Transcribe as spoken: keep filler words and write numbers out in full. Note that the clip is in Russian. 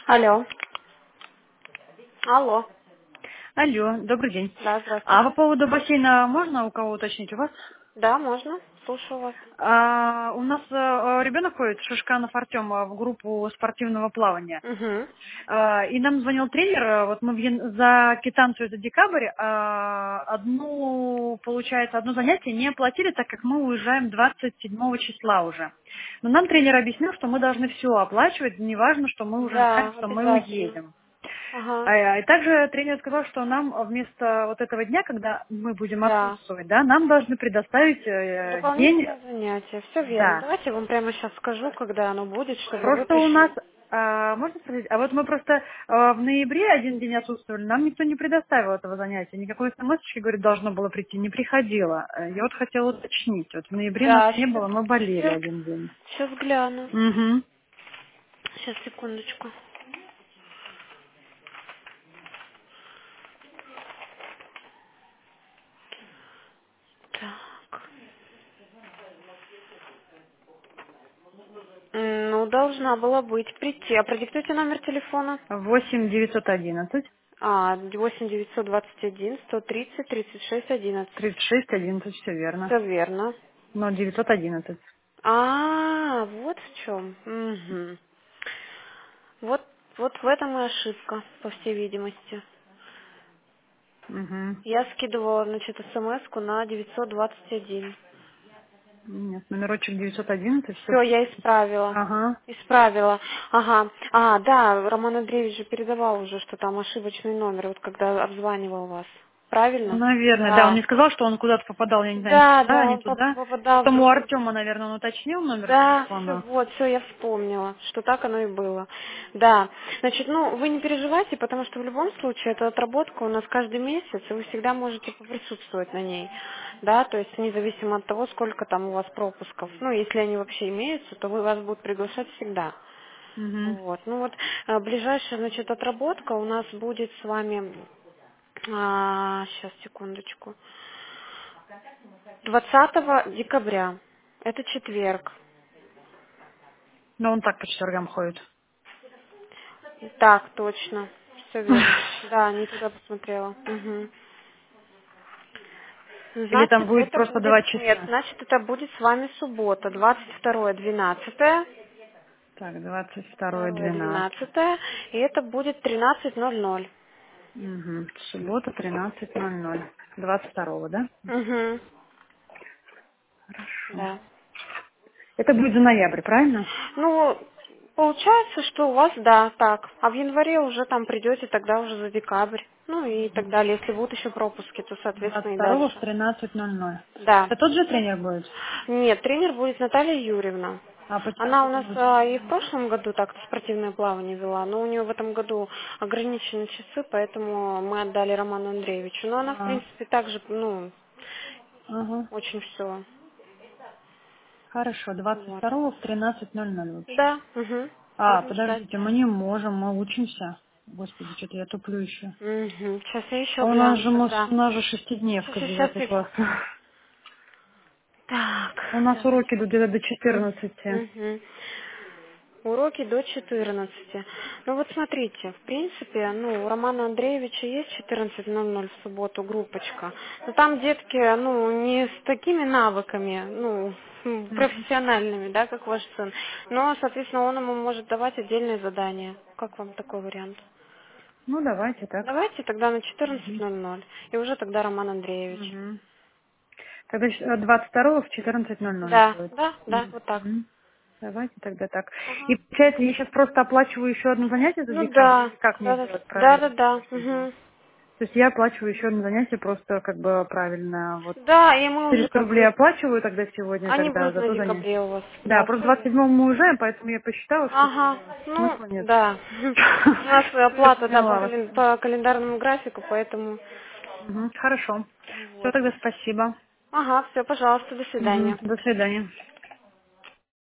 Алло. Алло. Алло, добрый день. Да, А по здравствуйте. поводу бассейна можно у кого уточнить? У вас? Да, можно. Слушаю вас. А, у нас э, ребенок ходит, Шишканов Артем, э, в группу спортивного плавания. Угу. А, и нам звонил тренер, э, вот мы в ян- за квитанцию за декабрь а, одну, получается, одно занятие не оплатили, так как мы уезжаем двадцать седьмого числа уже. Но нам тренер объяснил, что мы должны все оплачивать, неважно, что мы уже знаем, Да, что мы обязательно. уедем. Ага. А, И также тренер сказал, что нам вместо вот этого дня, когда мы будем Да. отсутствовать, да, нам должны предоставить э, день, Дополнительное занятие. Все верно. да. Давайте я вам прямо сейчас скажу, когда оно будет, чтобы вы Просто у нас, пришли. а, можно спросить, а вот мы просто а, в ноябре один день отсутствовали, нам никто не предоставил этого занятия, никакой смс, говорит, должно было прийти, не приходило. Э, Я вот хотела уточнить, вот в ноябре нас Да, не сейчас, было, мы болели сейчас, один день. сейчас гляну. Угу. Сейчас, секундочку. Так. М, Ну, должна была быть прийти. А продиктуйте номер телефона. восемь девятьсот одиннадцать А, восемь девятьсот двадцать один сто тридцать тридцать шесть одиннадцать. тридцать шесть одиннадцать, все верно. Все верно. Но девятьсот одиннадцать. А, вот в чем. Мгм. Вот, вот в этом и ошибка, по всей видимости. Угу. Я скидывала, значит, смс-ку на девятьсот двадцать один. Нет, номерочек девятьсот одиннадцать, все. Все, я исправила. Ага. Исправила. Ага. А, да, Роман Андреевич же передавал уже, что там ошибочный номер, вот когда обзванивал вас. Правильно? Наверное, да, он Да. мне сказал, что он куда-то попадал, я не знаю, Да, туда, да, не он поп- туда. попадал в Потом у другую. Артема, наверное, он уточнил номер Да, все, телефона. вот, все, я вспомнила, что так оно и было. Да, значит, ну, вы не переживайте, потому что в любом случае эта отработка у нас каждый месяц, и вы всегда можете поприсутствовать на ней, да, то есть независимо от того, сколько там у вас пропусков. Ну, если они вообще имеются, то вы вас будут приглашать всегда. Угу. Вот, ну вот, э, ближайшая, значит, отработка у нас будет с вами, сейчас, секундочку, двадцатого декабря, это четверг. Но он так по четвергам ходит. Так, точно. Все верно. Да, не туда посмотрела. Мгм. Или там Значит, будет это просто будет... два Нет, часа. значит, это будет с вами суббота, двадцать второе двенадцатое. Так, двадцать второе Второе двенадцать. двенадцатое. И это будет тринадцать ноль ноль. Угу. Суббота тринадцать ноль ноль. двадцать второго, да? Угу. Хорошо. Да. Это будет за ноябрь, правильно? Ну, получается, что у вас, да, так. А в январе уже там придете, тогда уже за декабрь. Ну и так далее. Если будут еще пропуски, то, двадцать соответственно, и второго в дальше. тринадцать ноль ноль. Да. Это тот же тренер будет? Нет, тренер будет Наталья Юрьевна. А, поч- а Она у нас почему? а, и в прошлом году так-то спортивное плавание вела, но у нее в этом году ограничены часы, поэтому мы отдали Роману Андреевичу. Но она, в А, принципе, также, ну, ага. очень все. Хорошо, двадцать Вот. второго в тринадцать ноль ноль, в общем. Да, угу. А, Будем ждать. подождите, мы не можем, мы учимся. Господи, что-то я туплю еще. Угу. Сейчас я А еще у нас гляну же, мы- тогда. у нас же Сейчас, шестидневка, сейчас, девятый сейчас. класс. Так, У нас давайте уроки идут где-то до четырнадцати. Мгм. Уроки до четырнадцати. Ну вот смотрите, в принципе, ну, у Романа Андреевича есть четырнадцать ноль ноль в субботу группочка. Но там детки, ну, не с такими навыками, ну, м, Мгм. профессиональными, да, как ваш сын. Но, соответственно, он ему может давать отдельные задания. Как вам такой вариант? Ну, давайте так. Давайте тогда на четырнадцать Мгм. ноль ноль. И уже тогда Роман Андреевич. Мгм. Тогда щ- двадцать второго в четырнадцать ноль ноль Да, будет. да, да, вот так. Мгм. Давайте тогда так. И Ага. получается, я сейчас просто оплачиваю еще одно занятие за Ну декабрь, да, или как мне да, да, сделать да, да, правильно? да. Угу. То есть я оплачиваю еще одно занятие просто как бы правильно. Вот Да, и мы уже четыреста как рублей бы... оплачиваю тогда сегодня, Они тогда будут за на то занятие. декабре у вас. Да, Да, просто все двадцать верно. седьмого мы уезжаем, поэтому я посчитала, что как Ага, бы ну, смысла нет. да. У нас Всё, я оплата, да, по, поняла вас. кален- по календарному графику, поэтому... Мгм, хорошо. Все, Вот. тогда спасибо. Ага, все, пожалуйста, до Мгм, свидания. до свидания.